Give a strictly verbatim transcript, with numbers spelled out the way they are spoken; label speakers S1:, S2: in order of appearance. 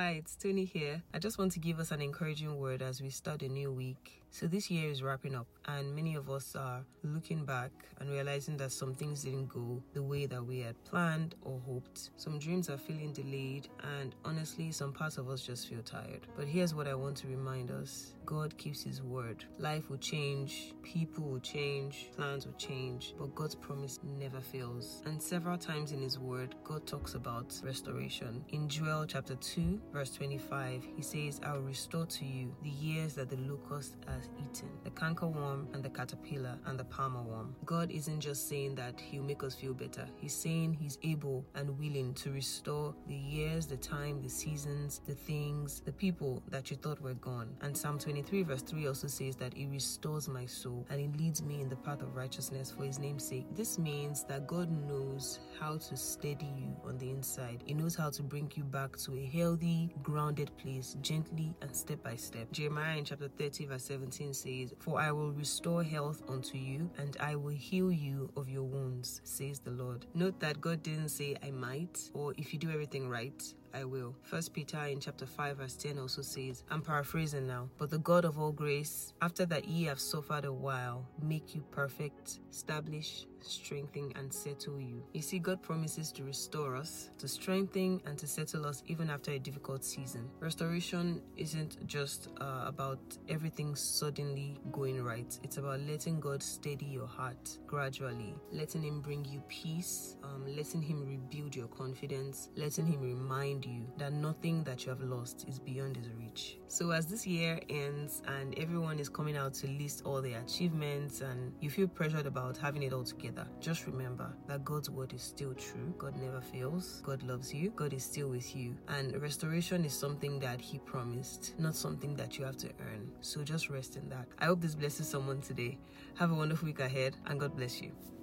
S1: Hi, it's Tony here. I just want to give us an encouraging word as we start a new week. So this year is wrapping up, and many of us are looking back and realizing that some things didn't go the way that we had planned or hoped. Some dreams are feeling delayed, and honestly, some parts of us just feel tired. But here's what I want to remind us. God keeps his word. Life will change, people will change, plans will change, but God's promise never fails. And several times in his word, God talks about restoration. In Joel chapter two, verse twenty-five, he says, I will restore to you the years that the locust has eaten, the cankerworm and the caterpillar and the palmer worm. God isn't just saying that he'll make us feel better. He's saying he's able and willing to restore the years, the time, the seasons, the things, the people that you thought were gone. And Psalm twenty-three verse three also says that he restores my soul and he leads me in the path of righteousness for his name's sake. This means that God knows how to steady you on the inside. He knows how to bring you back to a healthy, grounded place, gently and step by step. Jeremiah in chapter thirty verse seventeen says, For I will restore health unto you, and I will heal you of your wounds, says the Lord. Note that God didn't say I might, or if you do everything right, I will. First Peter in chapter five verse ten also says, I'm paraphrasing now, but the God of all grace, after that ye have suffered a while, make you perfect, establish, strengthen, and settle you. You see, God promises to restore us, to strengthen, and to settle us even after a difficult season. Restoration isn't just uh, about everything suddenly going right. It's about letting God steady your heart gradually, letting him bring you peace, um, letting him rebuild your confidence, letting him remind you that nothing that you have lost is beyond his reach. So as this year ends and everyone is coming out to list all their achievements and you feel pressured about having it all together, just remember that God's word is still true. God never fails. God loves you. God is still with you. And restoration is something that he promised, not something that you have to earn. So just rest in that. I hope this blesses someone today. Have a wonderful week ahead, and God bless you.